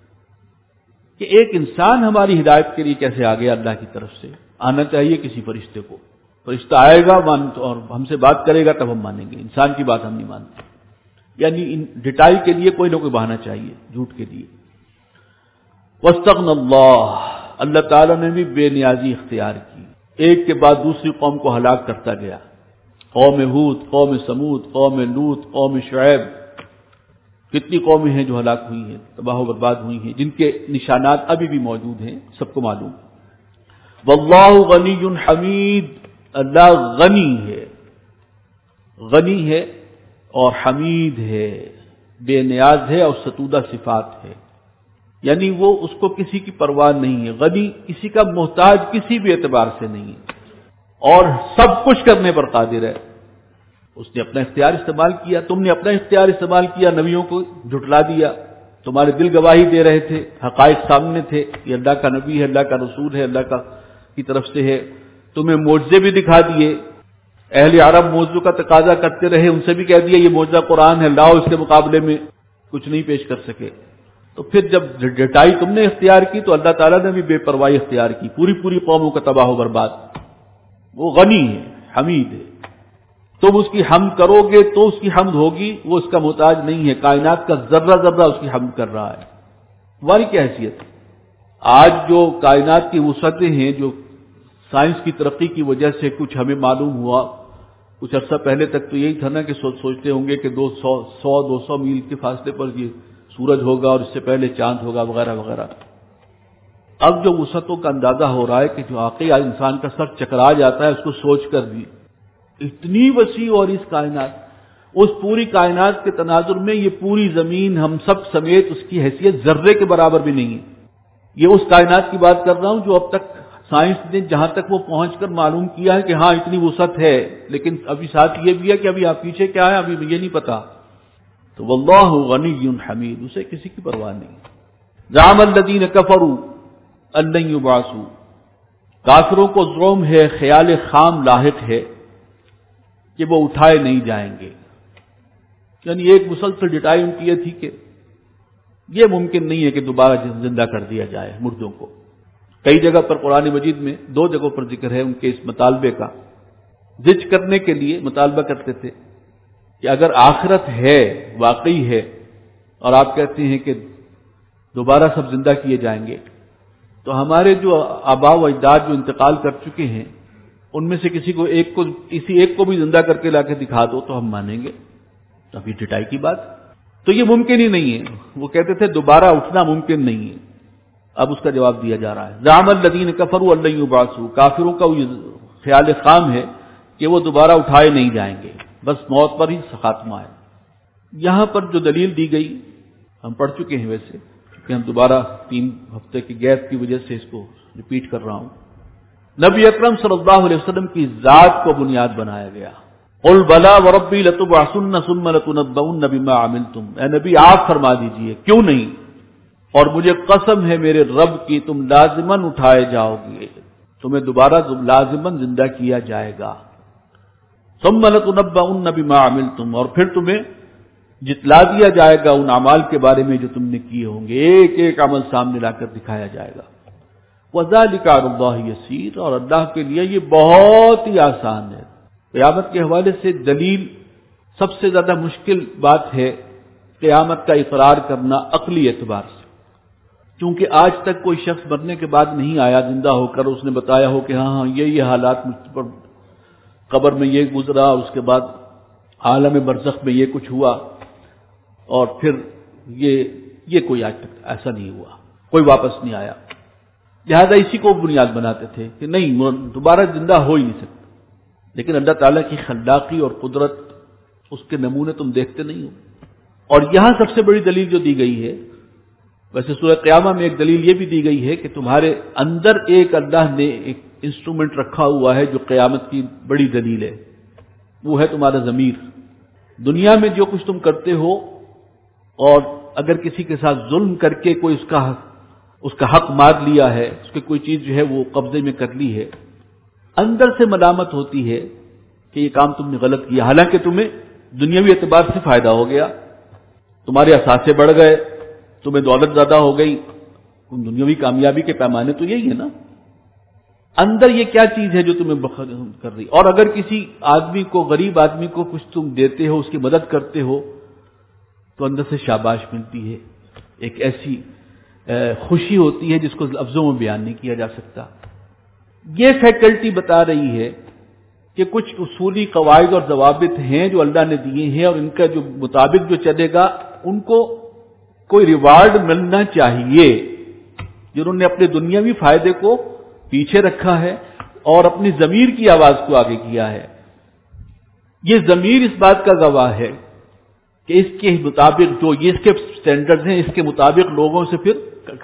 کہ ایک انسان ہماری ہدایت کے لیے کیسے آ گیا، اللہ کی طرف سے آنا چاہیے کسی فرشتے کو، فرشتہ آئے گا اور ہم سے بات کرے گا تب ہم مانیں گے، انسان کی بات ہم نہیں مانتے۔ یعنی ان ڈٹائی کے لیے کوئی نہ کوئی بہانہ چاہیے جھوٹ کے لیے. واستغنى اللہ، اللہ تعالیٰ نے بھی بے نیازی اختیار کی، ایک کے بعد دوسری قوم کو ہلاک کرتا گیا. قوم ہود، قوم سمود، قوم لوط، قوم شعیب، کتنی قومیں ہیں جو ہلاک ہوئی ہیں، تباہ و برباد ہوئی ہیں، جن کے نشانات ابھی بھی موجود ہیں، سب کو معلوم. واللہ غنی حمید، اللہ غنی ہے اور حمید ہے، بے نیاز ہے اور ستودہ صفات ہے. یعنی وہ اس کو کسی کی پرواہ نہیں ہے، غنی کسی کا محتاج کسی بھی اعتبار سے نہیں ہے اور سب کچھ کرنے پر قادر ہے. اس نے اپنا اختیار استعمال کیا، تم نے اپنا اختیار استعمال کیا، نبیوں کو جھٹلا دیا، تمہارے دل گواہی دے رہے تھے، حقائق سامنے تھے، یہ اللہ کا نبی ہے، اللہ کا رسول ہے، اللہ کی طرف سے ہے. تمہیں معجزے بھی دکھا دیے، اہل عرب معجزوں کا تقاضا کرتے رہے، ان سے بھی کہہ دیا یہ معجزہ قرآن ہے، لاؤ، اس کے مقابلے میں کچھ نہیں پیش کر سکے. تو پھر جب ڈٹائی تم نے اختیار کی تو اللہ تعالیٰ نے بھی بے پرواہی اختیار کی، پوری قوموں کا تباہ و برباد. وہ غنی ہے، حمید ہے. تم اس کی حمد کرو گے تو اس کی حمد ہوگی، وہ اس کا محتاج نہیں ہے. کائنات کا ذرہ اس کی حمد کر رہا ہے. تمہاری کیا حیثیت ہے؟ آج جو کائنات کی وسعتیں ہیں، جو سائنس کی ترقی کی وجہ سے کچھ ہمیں معلوم ہوا، کچھ عرصہ پہلے تک تو یہی تھا نا کہ سوچتے ہوں گے کہ 200 میل کے فاصلے پر یہ سورج ہوگا اور اس سے پہلے چاند ہوگا وغیرہ وغیرہ. اب جو وسعتوں کا اندازہ ہو رہا ہے کہ جو واقعی انسان کا سر چکرا جاتا ہے اس کو سوچ کر بھی، اتنی وسیع اور اس کائنات، اس پوری کائنات کے تناظر میں یہ پوری زمین ہم سب سمیت اس کی حیثیت ذرے کے برابر بھی نہیں ہے. یہ اس کائنات کی بات کر رہا ہوں جو اب تک سائنس نے جہاں تک وہ پہنچ کر معلوم کیا ہے کہ ہاں اتنی وسعت ہے، لیکن ابھی ساتھ یہ بھی ہے کہ ابھی آپ پیچھے کیا ہے ابھی یہ نہیں پتا. تو واللہ غنی حمید، اسے کسی کی پرواہ نہیں. زعم الذین کفروا ان لن یبعثوا، کافروں کو زعم ہے، خیال خام لاحق ہے کہ وہ اٹھائے نہیں جائیں گے. یعنی ایک مسلسل ڈٹائی ان کی یہ تھی کہ یہ ممکن نہیں ہے کہ دوبارہ زندہ کر دیا جائے مردوں کو. کئی جگہ پر قرآن مجید میں 2 جگہوں پر ذکر ہے ان کے اس مطالبے کا. زج کرنے کے لیے مطالبہ کرتے تھے کہ اگر آخرت ہے، واقعی ہے، اور آپ کہتے ہیں کہ دوبارہ سب زندہ کیے جائیں گے، تو ہمارے جو آباء و اجداد جو انتقال کر چکے ہیں ان میں سے کسی ایک کو بھی زندہ کر کے لا کے دکھا دو تو ہم مانیں گے. تو ابھی ڈٹائی کی بات تو یہ ممکن ہی نہیں ہے. وہ کہتے تھے دوبارہ اٹھنا ممکن نہیں ہے. اب اس کا جواب دیا جا رہا ہے. زعم الذین کفروا ان لن یبعثوا، کافروں کا خیال خام ہے کہ وہ دوبارہ اٹھائے نہیں جائیں گے، بس موت پر ہی خاتمہ ہے. یہاں پر جو دلیل دی گئی ہم پڑھ چکے ہیں ویسے، کہ ہم دوبارہ 3 ہفتے کی گیپ کی وجہ سے اس کو ریپیٹ کر رہا ہوں. نبی اکرم صلی اللہ علیہ وسلم کی ذات کو بنیاد بنایا گیا. قل بلا وربی لتبعثن ثم لتنبؤن بما عملتم، اے نبی آپ فرما دیجئے کیوں نہیں، اور مجھے قسم ہے میرے رب کی تم لازماً اٹھائے جاؤ گے، تمہیں دوبارہ لازماً زندہ کیا جائے گا. ثم لتنبؤن بما عملتم، اور پھر تمہیں جتلا دیا جائے گا ان اعمال کے بارے میں جو تم نے کیے ہوں گے، ایک عمل سامنے لا کر دکھایا جائے گا. وَذَلِكَ عَلَى اللَّهِ يَسِيرٌ، اور اللہ کے لیے یہ بہت ہی آسان ہے. قیامت کے حوالے سے دلیل سب سے زیادہ مشکل بات ہے قیامت کا اقرار کرنا عقلی اعتبار سے، کیونکہ آج تک کوئی شخص مرنے کے بعد نہیں آیا زندہ ہو کر اس نے بتایا ہو کہ ہاں یہ حالات مجھ پر قبر میں یہ گزرا، اس کے بعد عالم برزخ میں یہ کچھ ہوا، اور پھر یہ کوئی آج تک ایسا نہیں ہوا، کوئی واپس نہیں آیا. لہذا اسی کو بنیاد بناتے تھے کہ نہیں دوبارہ زندہ ہو ہی نہیں سکتے. لیکن اللہ تعالیٰ کی خلاقی اور قدرت، اس کے نمونے تم دیکھتے نہیں ہو. اور یہاں سب سے بڑی دلیل جو دی گئی ہے، ویسے سورہ قیامہ میں ایک دلیل یہ بھی دی گئی ہے کہ تمہارے اندر ایک اللہ نے ایک انسٹرومنٹ رکھا ہوا ہے جو قیامت کی بڑی دلیل ہے، وہ ہے تمہارا ضمیر. دنیا میں جو کچھ تم کرتے ہو، اور اگر کسی کے ساتھ ظلم کر کے کوئی اس کا حق مار لیا ہے، اس کی کوئی چیز جو ہے وہ قبضے میں کر لی ہے، اندر سے ملامت ہوتی ہے کہ یہ کام تم نے غلط کیا، حالانکہ تمہیں دنیاوی اعتبار سے فائدہ ہو گیا، تمہارے اثاثے بڑھ گئے، تمہیں دولت زیادہ ہو گئی. دنیاوی کامیابی کے پیمانے تو یہی ہے نا. اندر یہ کیا چیز ہے جو تمہیں کر رہی. اور اگر کسی آدمی کو، غریب آدمی کو کچھ تم دیتے ہو، اس کی مدد کرتے ہو، تو اندر سے شاباش ملتی ہے، ایک ایسی خوشی ہوتی ہے جس کو لفظوں میں بیان نہیں کیا جا سکتا۔ یہ فیکلٹی بتا رہی ہے کہ کچھ اصولی قواعد اور ضوابط ہیں جو اللہ نے دیے ہیں، اور ان کا جو مطابق جو چلے گا ان کو کوئی ریوارڈ ملنا چاہیے۔ جنہوں نے اپنے دنیاوی فائدے کو پیچھے رکھا ہے اور اپنی ضمیر کی آواز کو آگے کیا ہے، یہ ضمیر اس بات کا گواہ ہے کہ اس کے مطابق جو یہ اس کے سٹینڈرڈز ہیں، اس کے مطابق لوگوں سے پھر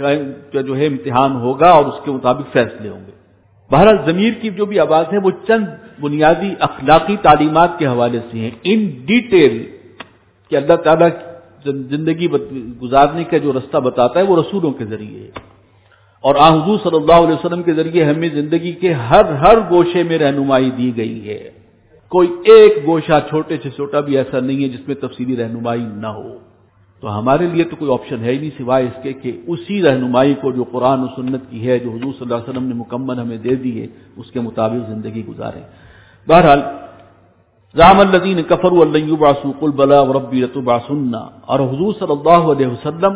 جو ہے امتحان ہوگا اور اس کے مطابق فیصلے ہوں گے۔ بہرحال ضمیر کی جو بھی آواز ہے وہ چند بنیادی اخلاقی تعلیمات کے حوالے سے ہیں، ان ڈیٹیل کہ اللہ تعالیٰ زندگی گزارنے کا جو رستہ بتاتا ہے وہ رسولوں کے ذریعے ہے، اور آن حضور صلی اللہ علیہ وسلم کے ذریعے ہمیں زندگی کے ہر گوشے میں رہنمائی دی گئی ہے۔ کوئی ایک گوشہ چھوٹے سے چھوٹا بھی ایسا نہیں ہے جس میں تفصیلی رہنمائی نہ ہو۔ تو ہمارے لیے تو کوئی آپشن ہے ہی نہیں سوائے اس کے کہ اسی رہنمائی کو جو قرآن و سنت کی ہے، جو حضور صلی اللہ علیہ وسلم نے مکمل ہمیں دے دی ہے، اس کے مطابق زندگی گزاریں۔ بہرحال زعم الذین کفروا لن یبعثوا قل بلی وربی لتبعثن، اور حضور صلی اللہ علیہ وسلم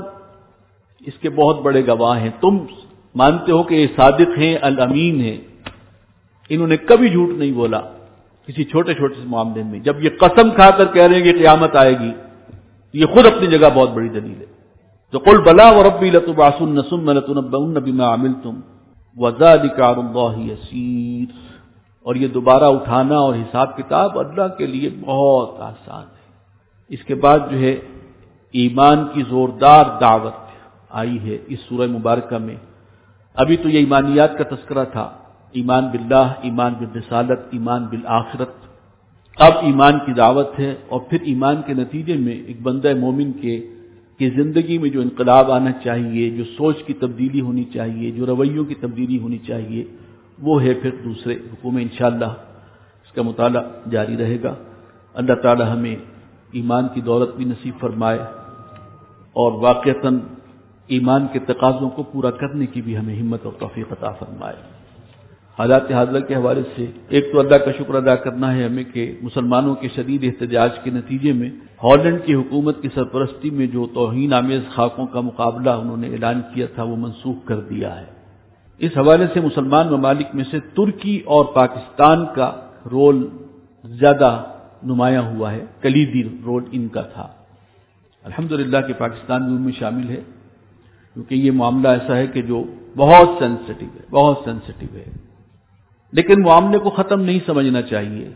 اس کے بہت بڑے گواہ ہیں۔ تم مانتے ہو کہ یہ صادق ہیں، الامین ہیں، انہوں نے کبھی جھوٹ نہیں بولا کسی چھوٹے چھوٹے سے معاملے میں۔ جب یہ قسم کھا کر کہہ رہے ہیں کہ قیامت آئے گی، یہ خود اپنی جگہ بہت بڑی دلیل ہے۔ تو قل بلی وربی لتبعثن ثم لتنبؤن بما عملتم وذلک علی اللہ یسیر، اور یہ دوبارہ اٹھانا اور حساب کتاب اللہ کے لیے بہت آسان ہے۔ اس کے بعد جو ہے ایمان کی زوردار دعوت آئی ہے اس سورہ مبارکہ میں۔ ابھی تو یہ ایمانیات کا تذکرہ تھا، ایمان باللہ، ایمان بالرسالت، ایمان بالآخرت، اب ایمان کی دعوت ہے، اور پھر ایمان کے نتیجے میں ایک بندہ مومن کی زندگی میں جو انقلاب آنا چاہیے، جو سوچ کی تبدیلی ہونی چاہیے، جو رویوں کی تبدیلی ہونی چاہیے، وہ ہے پھر دوسرے حکم میں انشاءاللہ اس کا مطالعہ جاری رہے گا۔ اللہ تعالی ہمیں ایمان کی دولت بھی نصیب فرمائے اور واقعتاً ایمان کے تقاضوں کو پورا کرنے کی بھی ہمیں ہمت اور توفیق عطا فرمائے۔ حالات حاضرہ کے حوالے سے ایک تو اللہ کا شکر ادا کرنا ہے ہمیں کہ مسلمانوں کے شدید احتجاج کے نتیجے میں ہالینڈ کی حکومت کی سرپرستی میں جو توہین آمیز خاکوں کا مقابلہ انہوں نے اعلان کیا تھا وہ منسوخ کر دیا ہے۔ اس حوالے سے مسلمان ممالک میں سے ترکی اور پاکستان کا رول زیادہ نمایاں ہوا ہے، کلیدی رول ان کا تھا۔ الحمدللہ کہ پاکستان بھی ان میں شامل ہے، کیونکہ یہ معاملہ ایسا ہے کہ جو بہت سینسٹیو ہے، لیکن معاملے کو ختم نہیں سمجھنا چاہیے،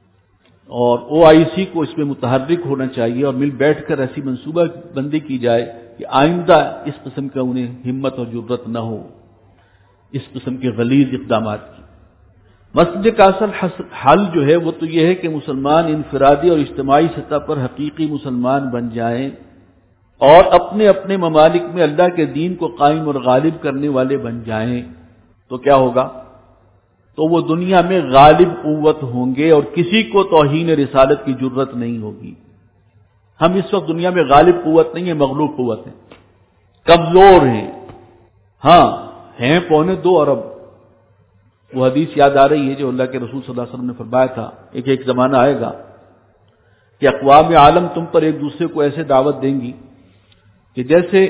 اور OIC کو اس میں متحرک ہونا چاہیے اور مل بیٹھ کر ایسی منصوبہ بندی کی جائے کہ آئندہ اس قسم کا انہیں ہمت اور جرت نہ ہو اس قسم کے غلیظ اقدامات کی۔ مسئلے کا اصل حل جو ہے وہ تو یہ ہے کہ مسلمان انفرادی اور اجتماعی سطح پر حقیقی مسلمان بن جائیں اور اپنے اپنے ممالک میں اللہ کے دین کو قائم اور غالب کرنے والے بن جائیں، تو کیا ہوگا؟ تو وہ دنیا میں غالب قوت ہوں گے اور کسی کو توہین رسالت کی جرت نہیں ہوگی۔ ہم اس وقت دنیا میں غالب قوت نہیں ہے، مغلوب قوت ہے، کمزور ہیں، ہاں ہیں 2.25 ارب۔ وہ حدیث یاد آ رہی ہے جو اللہ کے رسول صلی اللہ علیہ وسلم نے فرمایا تھا، ایک زمانہ آئے گا کہ اقوام عالم تم پر ایک دوسرے کو ایسے دعوت دیں گی کہ جیسے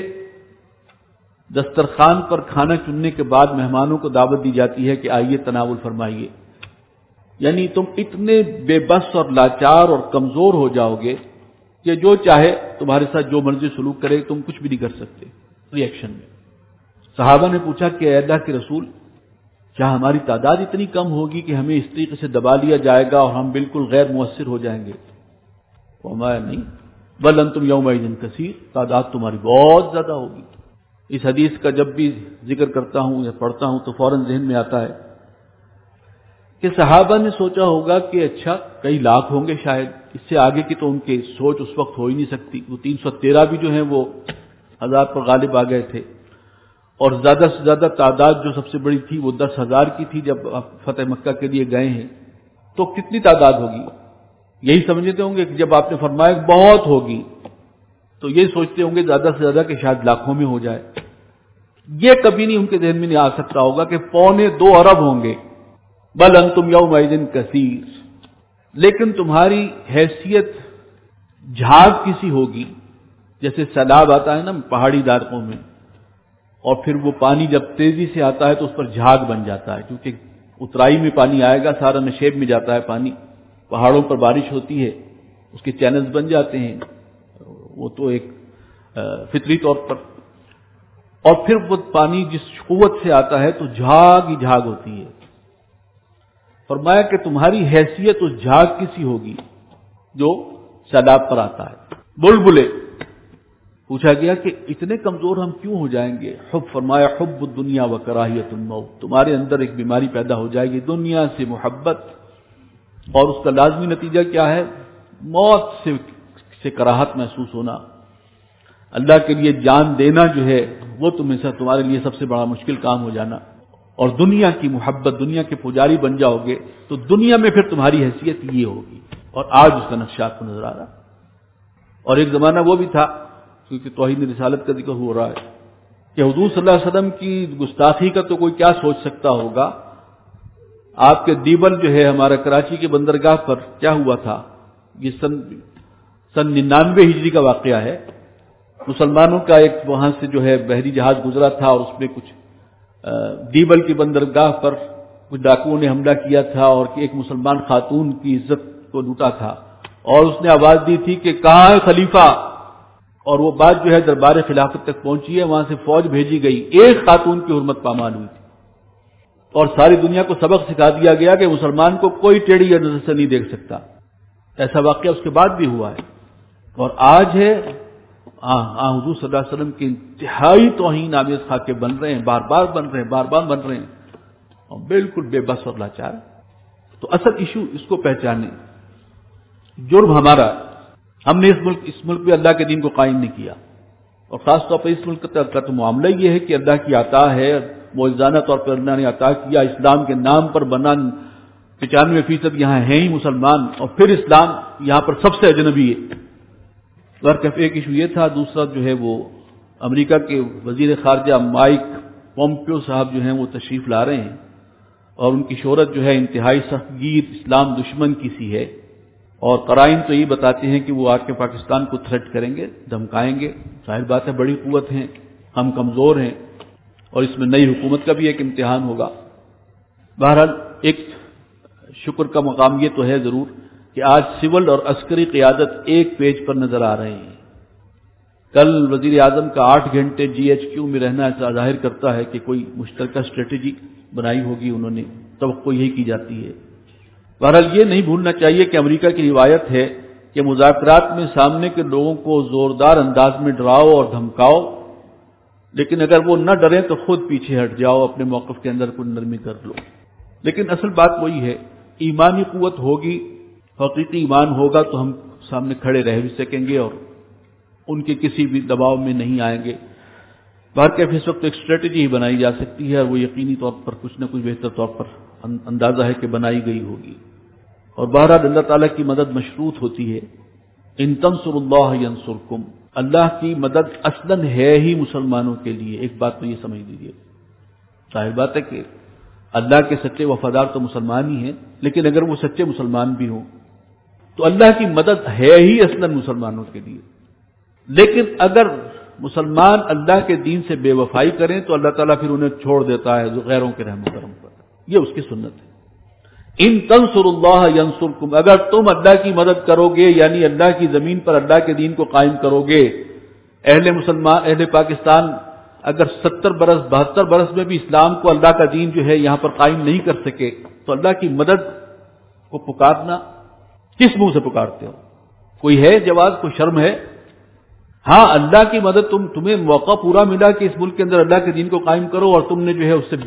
دسترخوان پر کھانا چننے کے بعد مہمانوں کو دعوت دی جاتی ہے کہ آئیے تناول فرمائیے، یعنی تم اتنے بے بس اور لاچار اور کمزور ہو جاؤ گے کہ جو چاہے تمہارے ساتھ جو مرضی سلوک کرے تم کچھ بھی نہیں کر سکتے ریئیکشن میں۔ صحابہ نے پوچھا کہ اے اللہ کے رسول، کیا ہماری تعداد اتنی کم ہوگی کہ ہمیں اس طریقے سے دبا لیا جائے گا اور ہم بالکل غیر مؤثر ہو جائیں گے؟ فرمایا نہیں، بل انتم یومئذ کثیر، تعداد تمہاری بہت زیادہ ہوگی۔ اس حدیث کا جب بھی ذکر کرتا ہوں یا پڑھتا ہوں تو فوراً ذہن میں آتا ہے کہ صحابہ نے سوچا ہوگا کہ اچھا کئی لاکھ ہوں گے شاید، اس سے آگے کی تو ان کی سوچ اس وقت ہو ہی نہیں سکتی۔ وہ 313 بھی جو ہیں وہ 1000 پر غالب آ گئے تھے، اور زیادہ سے زیادہ تعداد جو سب سے بڑی تھی وہ 10,000 کی تھی جب آپ فتح مکہ کے لیے گئے ہیں، تو کتنی تعداد ہوگی؟ یہی سمجھتے ہوں گے کہ جب آپ نے فرمایا بہت ہوگی تو یہ سوچتے ہوں گے زیادہ سے زیادہ کہ شاید لاکھوں میں ہو جائے۔ یہ کبھی نہیں ان کے ذہن میں نہیں آ سکتا ہوگا کہ 2.25 ارب ہوں گے، بل انتم یومئذ کثیر، لیکن تمہاری حیثیت جھاگ کسی ہوگی جیسے سیلاب آتا ہے نا پہاڑی علاقوں میں، اور پھر وہ پانی جب تیزی سے آتا ہے تو اس پر جھاگ بن جاتا ہے، کیونکہ اترائی میں پانی آئے گا، سارا نشیب میں جاتا ہے پانی، پہاڑوں پر بارش ہوتی ہے، اس کے چینلز بن جاتے ہیں، وہ تو ایک فطری طور پر، اور پھر وہ پانی جس قوت سے آتا ہے تو جھاگ ہی جھاگ ہوتی ہے۔ فرمایا کہ تمہاری حیثیت اس جھاگ کی سی ہوگی جو سیلاب پر آتا ہے۔ بلبلے، پوچھا گیا کہ اتنے کمزور ہم کیوں ہو جائیں گے؟ فرمایا حب الدنیا و کراہیت الموت، تمہارے اندر ایک بیماری پیدا ہو جائے گی دنیا سے محبت، اور اس کا لازمی نتیجہ کیا ہے؟ موت سے کراہت محسوس ہونا، اللہ کے لیے جان دینا جو ہے وہ تمہارے لیے سب سے بڑا مشکل کام ہو جانا، اور دنیا کی محبت، دنیا کے پجاری بن جاؤ گے تو دنیا میں پھر تمہاری حیثیت یہ ہوگی، اور آج اس کا نقشہ آپ کو نظر آ رہا۔ اور ایک زمانہ وہ بھی تھا، کیونکہ توحید رسالت کا ذکر ہو رہا ہے، کہ حضور صلی اللہ علیہ وسلم کی گستاخی کا تو کوئی کیا سوچ سکتا ہوگا۔ آپ کے دیبل جو ہے ہمارا کراچی کے بندرگاہ پر کیا ہوا تھا، یہ سن 99 ہجری کا واقعہ ہے، مسلمانوں کا ایک وہاں سے جو ہے بحری جہاز گزرا تھا، اور اس میں کچھ دیبل کی بندرگاہ پر کچھ ڈاکوؤں نے حملہ کیا تھا، اور ایک مسلمان خاتون کی عزت کو لوٹا تھا، اور اس نے آواز دی تھی کہ کہاں ہے خلیفہ، اور وہ بات جو ہے دربار خلافت تک پہنچی ہے، وہاں سے فوج بھیجی گئی، ایک خاتون کی حرمت پامال ہوئی تھی، اور ساری دنیا کو سبق سکھا دیا گیا کہ مسلمان کو کوئی ٹیڑھی نظر سے نہیں دیکھ سکتا۔ ایسا واقعہ اس کے بعد بھی ہوا ہے، اور آج ہے حضور صلی اللہ علیہ وسلم کے انتہائی توہین آمیز خاکے بن رہے ہیں، بار بار بن رہے ہیں، اور بالکل بے بس اور لاچار۔ تو اصل ایشو اس کو پہچانے، جرم ہمارا، ہم نے اس ملک میں اللہ کے دین کو قائم نہیں کیا، اور خاص طور پر اس ملک کا تو معاملہ یہ ہے کہ اللہ کی عطا ہے، معجزانہ طور پر اللہ نے عطا کیا، اسلام کے نام پر بنا 95% یہاں ہیں ہی مسلمان، اور پھر اسلام یہاں پر سب سے اجنبی ہے۔ ایک ایشو یہ تھا، دوسرا جو ہے وہ امریکہ کے وزیر خارجہ مائک پومپیو صاحب جو ہیں وہ تشریف لا رہے ہیں، اور ان کی شہرت جو ہے انتہائی سخت گیر اسلام دشمن کی سی ہے، اور قرائن تو یہ بتاتے ہیں کہ وہ آ کے پاکستان کو تھریٹ کریں گے، دھمکائیں گے، ظاہر بات ہے بڑی قوت ہیں، ہم کمزور ہیں، اور اس میں نئی حکومت کا بھی ایک امتحان ہوگا۔ بہرحال ایک شکر کا مقام یہ تو ہے ضرور کہ آج سول اور عسکری قیادت ایک پیج پر نظر آ رہے ہیں۔ کل وزیر اعظم کا 8 گھنٹے GHQ میں رہنا ایسا ظاہر کرتا ہے کہ کوئی مشترکہ اسٹریٹجی بنائی ہوگی انہوں نے، توقع یہی کی جاتی ہے۔ بہرحال یہ نہیں بھولنا چاہیے کہ امریکہ کی روایت ہے کہ مذاکرات میں سامنے کے لوگوں کو زوردار انداز میں ڈراؤ اور دھمکاؤ، لیکن اگر وہ نہ ڈریں تو خود پیچھے ہٹ جاؤ، اپنے موقف کے اندر کوئی نرمی کر لو۔ لیکن اصل بات وہی ہے، ایمانی قوت ہوگی، حقیقی ایمان ہوگا تو ہم سامنے کھڑے رہ بھی سکیں گے اور ان کے کسی بھی دباؤ میں نہیں آئیں گے۔ بہرکیف اس وقت ایک اسٹریٹجی ہی بنائی جا سکتی ہے، اور وہ یقینی طور پر کچھ نہ کچھ بہتر طور پر اندازہ ہے کہ بنائی گئی ہوگی، اور بہرحال اللہ تعالیٰ کی مدد مشروط ہوتی ہے۔ ان تنصروا اللہ ینصرکم، اللہ کی مدد اصلاً ہے ہی مسلمانوں کے لیے، ایک بات تو یہ سمجھ لیجیے۔ ظاہر بات ہے کہ اللہ کے سچے وفادار تو مسلمان ہی ہیں، لیکن اگر وہ سچے مسلمان بھی ہوں تو اللہ کی مدد ہے ہی اصلاً مسلمانوں کے لیے، لیکن اگر مسلمان اللہ کے دین سے بے وفائی کریں تو اللہ تعالیٰ پھر انہیں چھوڑ دیتا ہے غیروں کے رحم و کرم پر، یہ اس کی سنت ہے۔ ان تنصروا اللہ ینصرکم، اگر تم اللہ کی مدد کرو گے، یعنی اللہ کی زمین پر اللہ کے دین کو قائم کرو گے، اہل پاکستان اگر 70 برس 72 برس میں بھی اسلام کو، اللہ کا دین جو ہے یہاں پر قائم نہیں کر سکے، تو اللہ کی مدد کو پکارنا کس منہ سے پکارتے ہو؟ کوئی ہے جواز؟ کوئی شرم ہے؟ ہاں اللہ کی مدد، تمہیں موقع پورا ملا کہ اس ملک کے اندر اللہ کے دین کو قائم کرو، اور تم نے جو ہے اس سے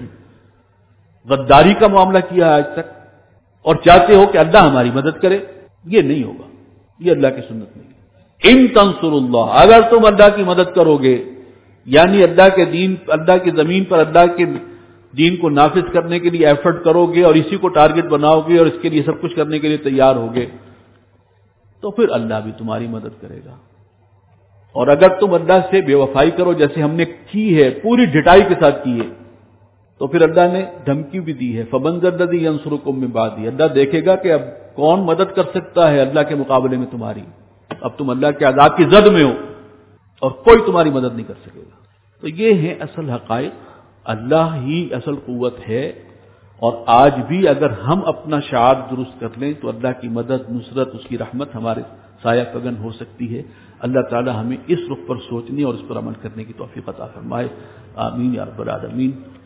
غداری کا معاملہ کیا ہے آج تک، اور چاہتے ہو کہ اللہ ہماری مدد کرے، یہ نہیں ہوگا، یہ اللہ کی سنت نہیں ہے۔ ان تنصروا اللہ، اگر تم اللہ کی مدد کرو گے، یعنی اللہ کے دین، اللہ کی زمین پر اللہ کے دین کو نافذ کرنے کے لیے ایفرٹ کرو گے، اور اسی کو ٹارگٹ بناؤ گے، اور اس کے لیے سب کچھ کرنے کے لیے تیار ہوگے، تو پھر اللہ بھی تمہاری مدد کرے گا۔ اور اگر تم اللہ سے بے وفائی کرو، جیسے ہم نے کی ہے، پوری ڈٹائی کے ساتھ کی ہے، تو پھر اللہ نے دھمکی بھی دی ہے، فَمَنْ ذَا الَّذِي يَنْصُرُكُم مِّن بَعْدِهِ، اللہ دیکھے گا کہ اب کون مدد کر سکتا ہے اللہ کے مقابلے میں تمہاری، اب تم اللہ کے عذاب کی زد میں ہو۔ اور کوئی تمہاری مدد نہیں کر سکے گا۔ تو یہ ہیں اصل حقائق، اللہ ہی اصل قوت ہے، اور آج بھی اگر ہم اپنا شعار درست کر لیں تو اللہ کی مدد، نصرت، اس کی رحمت ہمارے سایہ پگن ہو سکتی ہے۔ اللہ تعالی ہمیں اس رخ پر سوچنے اور اس پر عمل کرنے کی توفیق عطا فرمائے، آمین یا رب العالمین۔